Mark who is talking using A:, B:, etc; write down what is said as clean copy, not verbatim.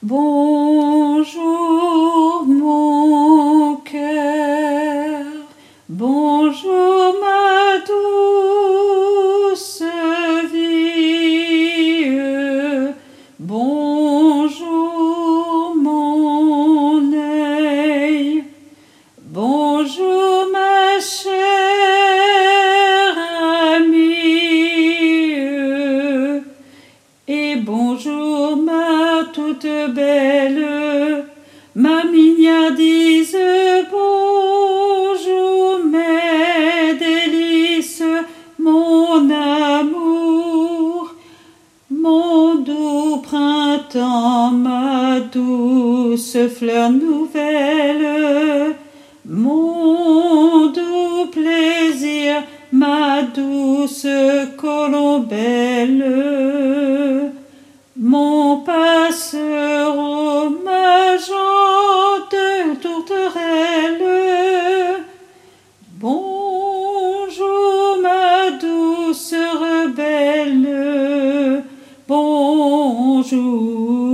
A: Bonjour mon cœur, bonjour ma douce vie, bonjour mon œil, bonjour ma chère amie, et bonjour ma toute belle, ma mignardise, bonjour mes délices, mon amour, mon doux printemps, ma douce fleur nouvelle, mon doux plaisir, ma douce colombelle, mon passereau, ma jante tourterelle. Bonjour ma douce rebelle, bonjour.